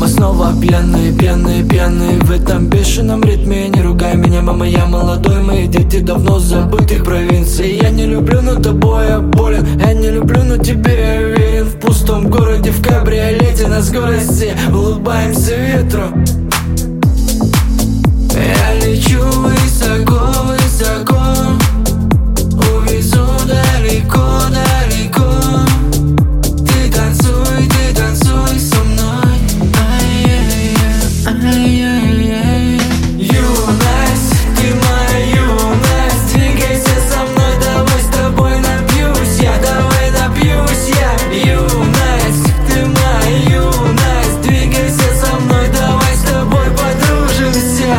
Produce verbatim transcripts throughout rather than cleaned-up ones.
мы снова пьяные, пьяные, пьяные в этом бешеном ритме. Не ругай меня, мама, я молодой, мои дети давно забыты в провинции. Я не люблю, но тобой я болен. Я не люблю, но тебе я верен. В пустом городе, в кабриолете на скорости улыбаемся ветру. Я лечу высоко, высоко, увезу далеко, далеко. Ты танцуй, ты танцуй со мной. Ай-яй-яй, ай-яй-яй. Юность, ты моя юность. Двигайся со мной, давай с тобой напьюсь я, давай напьюсь я. Юность, ты моя юность. Двигайся со мной, давай с тобой подружимся.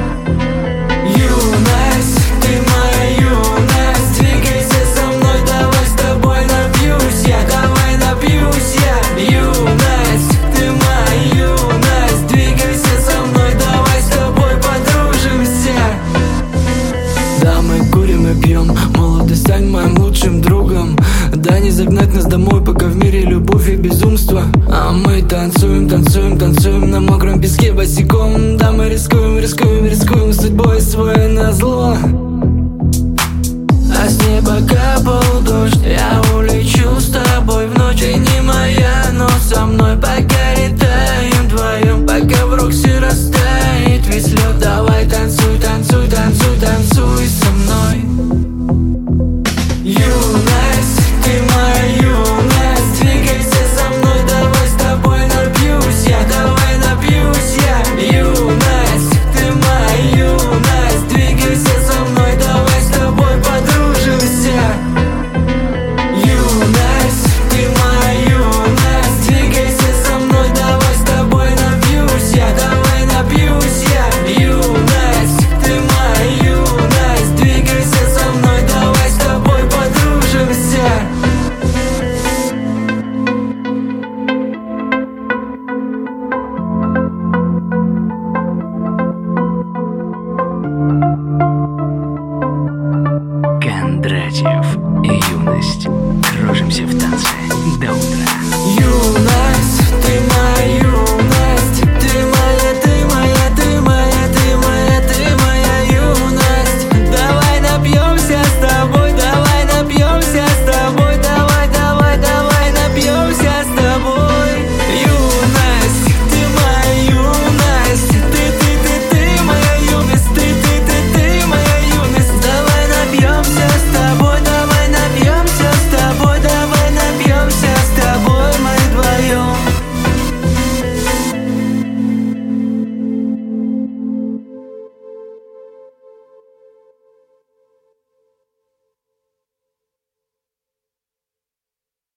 Юность, ты моя юность. Двигайся со мной, давай с тобой напьюсь я, давай напьюсь я. Юность, ты моя юность. Двигайся со мной, давай с тобой подружимся. Да, мы курим и пьем, молодость, стань моим лучшим другом. Да, не загнать нас домой, пока в мире любовь и безумство. А мы танцуем, танцуем, танцуем на мокром песке босиком. Да, мы рискуем, рискуем, рискуем судьбой своей назло. А с неба капал дождь, я улечу с тобой в ночь. Ты не моя, но со мной пока.